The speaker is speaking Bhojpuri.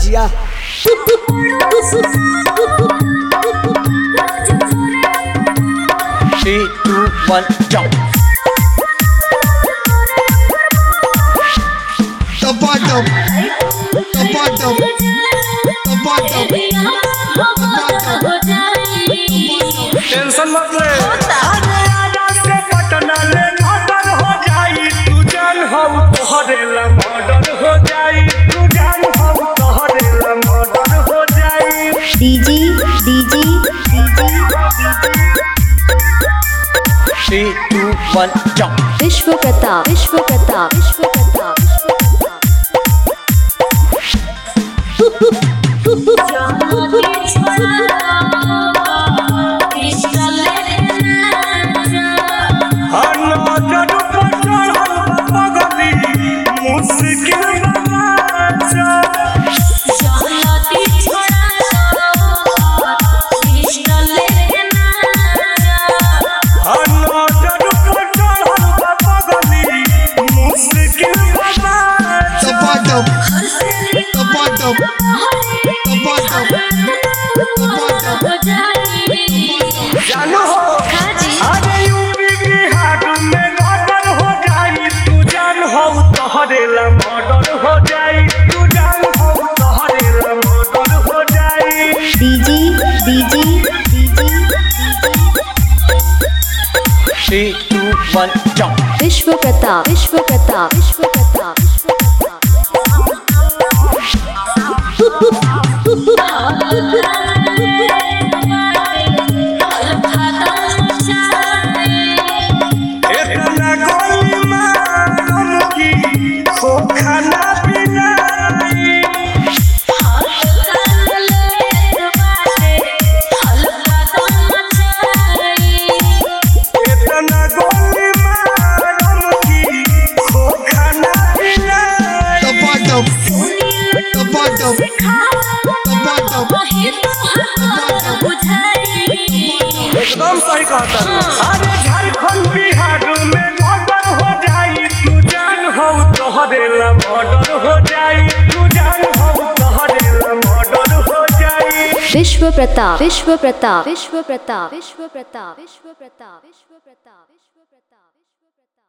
जिया 3, 2, 1, jump. The bottom. The bottom. The bottom. Tension मत ले अरे आजा से पटना ले मर्डर हो जाई तू जान हो तोहरे ला मर्डर हो जाई तू जान हो तोहरे ला मर्डर हो जाई डीजी डीजी डीजी 3, 2, 1, jump. विश्व प्रताप विश्व प्रताप विश्व प्रताप जानू हो अरे यूपी बिहार में मर्डर हो जाई तू जान हो तोहरे ला मर्डर हो जाई तू जान हो तोहरे ला मर्डर हो जाई डीजी डीजी डीजी 3, 2, 1, jump. विश्व प्रताप विश्व प्रताप विश्व प्रताप इतना गोली मारम की खो खाना पीना इतना गोली मारम की खो खाना पीना The bottom. The bottom. The bottom. एकदम सही कहता अरे झारखंड बिहार में मर्डर हो जाई तू जान हो तोहरे ला मर्डर हो जाई तू जान हो तोहरे ला मर्डर हो जाई विश्व प्रताप विश्व प्रताप विश्व प्रताप विश्व प्रताप विश्व प्रताप विश्व प्रताप